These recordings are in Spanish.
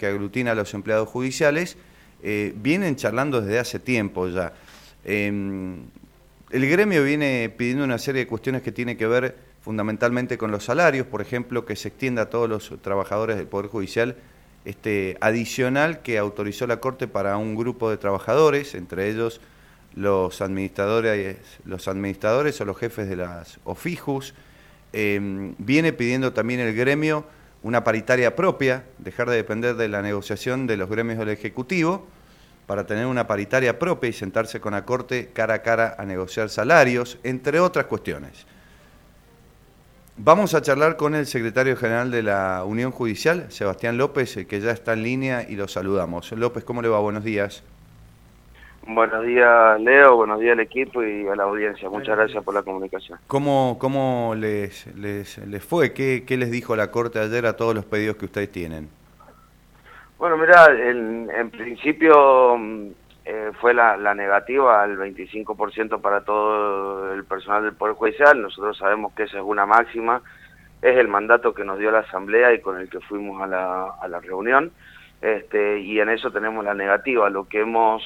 que aglutina a los empleados judiciales, vienen charlando desde hace tiempo ya. El gremio viene pidiendo una serie de cuestiones que tienen que ver fundamentalmente con los salarios, por ejemplo, que se extienda a todos los trabajadores del Poder Judicial adicional que autorizó la Corte para un grupo de trabajadores, entre ellos los administradores o los jefes de las OFIJUS. Viene pidiendo también el gremio una paritaria propia, dejar de depender de la negociación de los gremios del Ejecutivo, para tener una paritaria propia y sentarse con la Corte cara a cara a negociar salarios, entre otras cuestiones. Vamos a charlar con el secretario general de la Unión Judicial, Sebastián López, que ya está en línea y lo saludamos. López, ¿cómo le va? Buenos días. Buenos días, Leo, buenos días al equipo y a la audiencia. Muchas gracias por la comunicación. ¿Cómo les fue? ¿Qué les dijo la Corte ayer a todos los pedidos que ustedes tienen? Bueno, mirá, en principio fue la negativa al 25% para todo el personal del Poder Judicial. Nosotros sabemos que esa es una máxima, es el mandato que nos dio la Asamblea y con el que fuimos a la reunión. Y en eso tenemos la negativa. Lo que hemos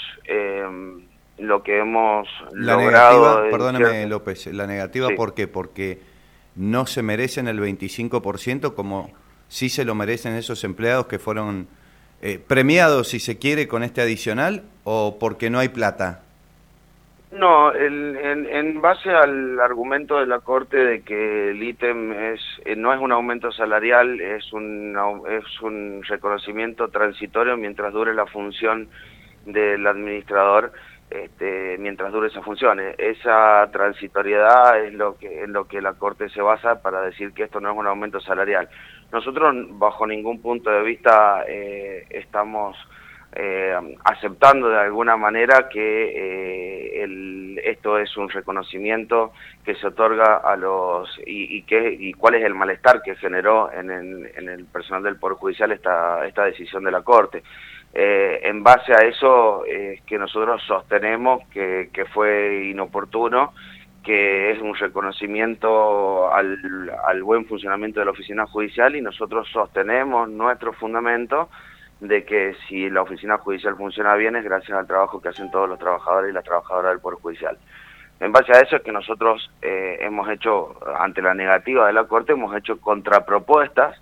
logrado... Perdóneme, López, la negativa, sí. ¿Por qué? Porque no se merecen el 25% como sí se lo merecen esos empleados que fueron premiados, si se quiere, con este adicional, o porque no hay plata. No, en base al argumento de la Corte de que el ítem no es un aumento salarial, es un reconocimiento transitorio mientras dure la función del administrador, mientras dure esa función. Esa transitoriedad es lo que la Corte se basa para decir que esto no es un aumento salarial. Nosotros bajo ningún punto de vista estamos aceptando de alguna manera que esto es un reconocimiento que se otorga a los y cuál es el malestar que generó en el personal del Poder Judicial esta decisión de la Corte. En base a eso es que nosotros sostenemos que fue inoportuno, que es un reconocimiento al buen funcionamiento de la oficina judicial, y nosotros sostenemos nuestro fundamento de que si la oficina judicial funciona bien es gracias al trabajo que hacen todos los trabajadores y las trabajadoras del Poder Judicial. En base a eso es que nosotros hemos hecho, ante la negativa de la Corte, hemos hecho contrapropuestas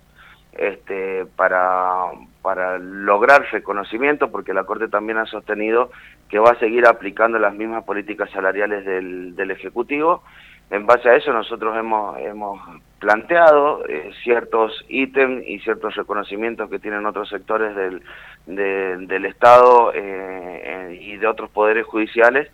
para lograr reconocimiento, porque la Corte también ha sostenido que va a seguir aplicando las mismas políticas salariales del Ejecutivo. En base a eso nosotros hemos planteado ciertos ítems y ciertos reconocimientos que tienen otros sectores del Estado y de otros poderes judiciales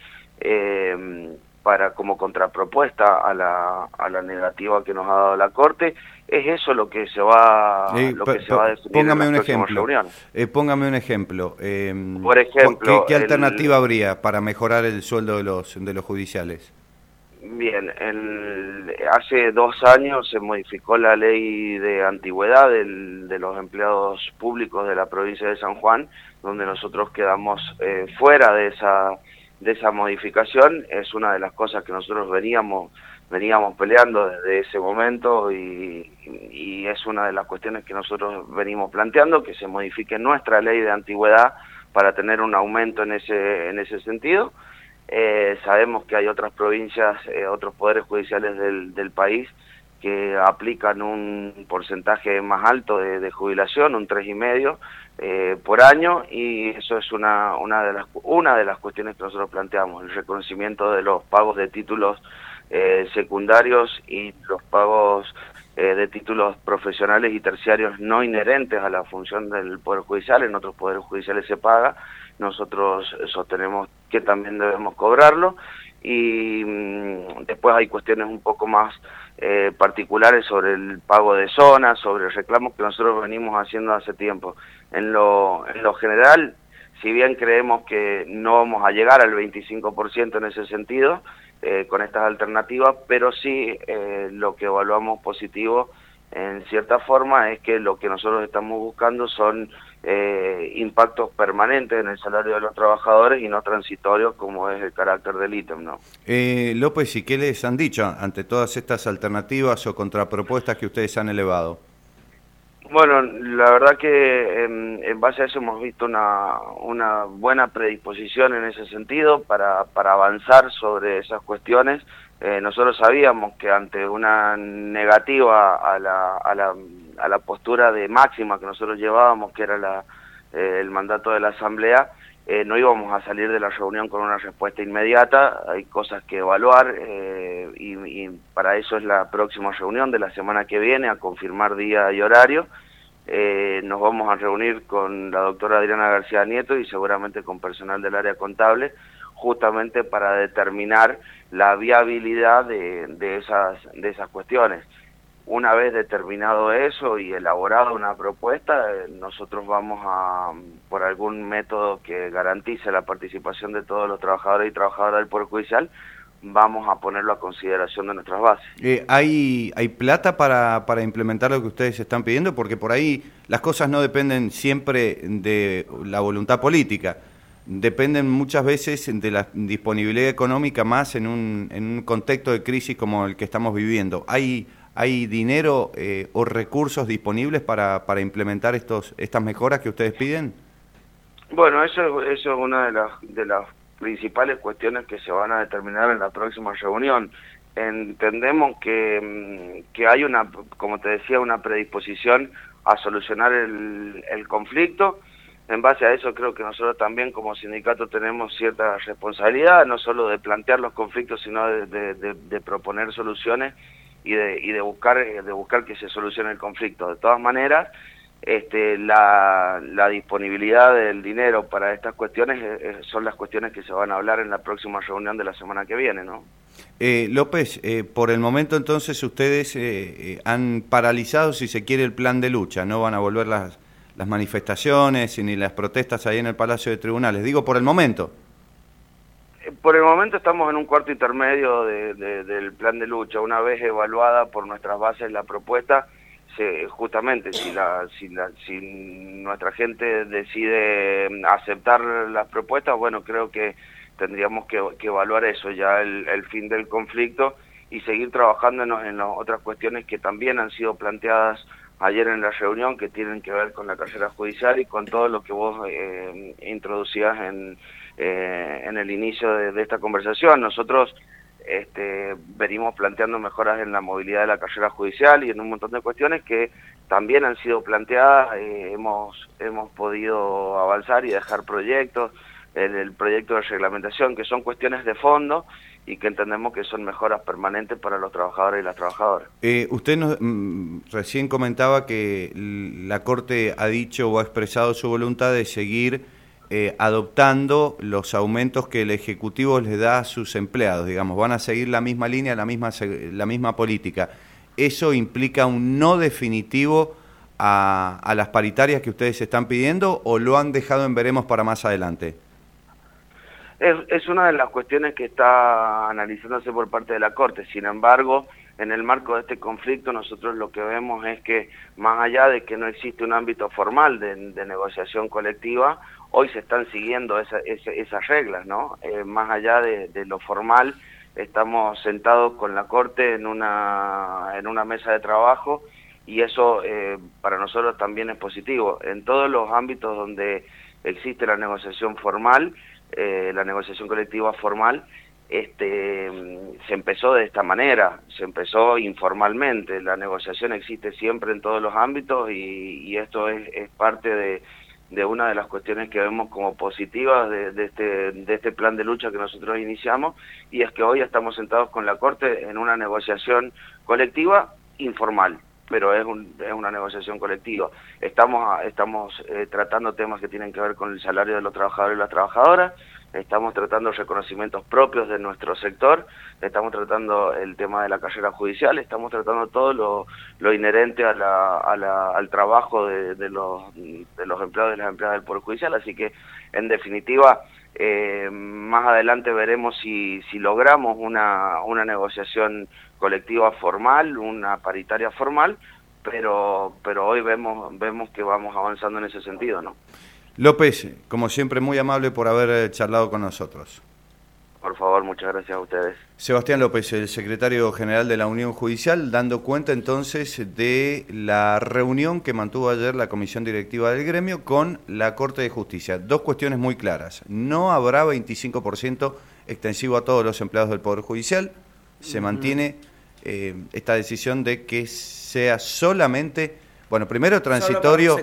como contrapropuesta a la negativa que nos ha dado la Corte. Es eso lo que se va a definir en las próximas reuniones. Póngame un ejemplo. Por ejemplo, ¿qué alternativa habría para mejorar el sueldo de los judiciales? Bien, hace 2 años se modificó la ley de antigüedad de los empleados públicos de la provincia de San Juan, donde nosotros quedamos fuera de esa modificación. Es una de las cosas que nosotros veníamos peleando desde ese momento y es una de las cuestiones que nosotros venimos planteando, que se modifique nuestra ley de antigüedad para tener un aumento en ese sentido. Sabemos que hay otras provincias, otros poderes judiciales del país que aplican un porcentaje más alto de jubilación, un 3,5 por año, y eso es una de las cuestiones que nosotros planteamos, el reconocimiento de los pagos de títulos secundarios y los pagos de títulos profesionales y terciarios no inherentes a la función del Poder Judicial. En otros poderes judiciales se paga, nosotros sostenemos que también debemos cobrarlo, y después hay cuestiones un poco más particulares sobre el pago de zonas, sobre reclamos que nosotros venimos haciendo hace tiempo. En lo general, si bien creemos que no vamos a llegar al 25% en ese sentido, con estas alternativas, pero sí lo que evaluamos positivo en cierta forma es que lo que nosotros estamos buscando son impactos permanentes en el salario de los trabajadores y no transitorios como es el carácter del ítem, ¿no? López, ¿y qué les han dicho ante todas estas alternativas o contrapropuestas que ustedes han elevado? Bueno, la verdad que en base a eso hemos visto una buena predisposición en ese sentido para avanzar sobre esas cuestiones. Nosotros sabíamos que ante una negativa a la postura de máxima que nosotros llevábamos, que era el mandato de la Asamblea, no íbamos a salir de la reunión con una respuesta inmediata. Hay cosas que evaluar y para eso es la próxima reunión de la semana que viene, a confirmar día y horario. Nos vamos a reunir con la doctora Adriana García Nieto y seguramente con personal del área contable, justamente para determinar la viabilidad de esas cuestiones. Una vez determinado eso y elaborado una propuesta, nosotros vamos por algún método que garantice la participación de todos los trabajadores y trabajadoras del Poder Judicial, vamos a ponerlo a consideración de nuestras bases. ¿Hay plata para implementar lo que ustedes están pidiendo? Porque por ahí las cosas no dependen siempre de la voluntad política, dependen muchas veces de la disponibilidad económica, más en un contexto de crisis como el que estamos viviendo. ¿Hay dinero o recursos disponibles para implementar estas mejoras que ustedes piden? Bueno, eso es una de las principales cuestiones que se van a determinar en la próxima reunión. Entendemos que hay como te decía, una predisposición a solucionar el conflicto. En base a eso creo que nosotros también como sindicato tenemos cierta responsabilidad, no solo de plantear los conflictos, sino de proponer soluciones y de buscar que se solucione el conflicto. De todas maneras, la disponibilidad del dinero para estas cuestiones son las cuestiones que se van a hablar en la próxima reunión de la semana que viene, ¿no? López, por el momento entonces ustedes han paralizado, si se quiere, el plan de lucha, no van a volver las manifestaciones ni las protestas ahí en el Palacio de Tribunales, digo por el momento. Por el momento estamos en un cuarto intermedio del plan de lucha. Una vez evaluada por nuestras bases la propuesta, justamente si nuestra gente decide aceptar las propuestas, bueno, creo que tendríamos que evaluar eso, ya el fin del conflicto, y seguir trabajando en las otras cuestiones que también han sido planteadas ayer en la reunión, que tienen que ver con la carrera judicial y con todo lo que vos introducías en el inicio de esta conversación. Nosotros venimos planteando mejoras en la movilidad de la carrera judicial y en un montón de cuestiones que también han sido planteadas. Hemos podido avanzar y dejar proyectos, el proyecto de reglamentación, que son cuestiones de fondo y que entendemos que son mejoras permanentes para los trabajadores y las trabajadoras. Usted recién comentaba que la Corte ha dicho o ha expresado su voluntad de seguir adoptando los aumentos que el Ejecutivo les da a sus empleados, digamos, van a seguir la misma línea, la misma política. ¿Eso implica un no definitivo a las paritarias que ustedes están pidiendo o lo han dejado en veremos para más adelante? Es una de las cuestiones que está analizándose por parte de la Corte. Sin embargo, en el marco de este conflicto nosotros lo que vemos es que más allá de que no existe un ámbito formal de negociación colectiva, hoy se están siguiendo esas reglas, ¿no? Más allá de lo formal, estamos sentados con la Corte en una mesa de trabajo y eso para nosotros también es positivo. En todos los ámbitos donde existe la negociación formal, la negociación colectiva formal, se empezó de esta manera, se empezó informalmente. La negociación existe siempre en todos los ámbitos y esto es parte de una de las cuestiones que vemos como positivas de este plan de lucha que nosotros iniciamos, y es que hoy estamos sentados con la Corte en una negociación colectiva informal, pero es una negociación colectiva. Estamos tratando temas que tienen que ver con el salario de los trabajadores y las trabajadoras, estamos tratando reconocimientos propios de nuestro sector, estamos tratando el tema de la carrera judicial, estamos tratando todo lo inherente al trabajo de los empleados y las empleadas del Poder Judicial. Así que, en definitiva, más adelante veremos si logramos una negociación colectiva formal, una paritaria formal, pero hoy vemos que vamos avanzando en ese sentido, ¿no? López, como siempre, muy amable por haber charlado con nosotros. Por favor, muchas gracias a ustedes. Sebastián López, el secretario general de la Unión Judicial, dando cuenta entonces de la reunión que mantuvo ayer la comisión directiva del gremio con la Corte de Justicia. Dos cuestiones muy claras. No habrá 25% extensivo a todos los empleados del Poder Judicial. Se mantiene esta decisión de que sea solamente, bueno, primero transitorio.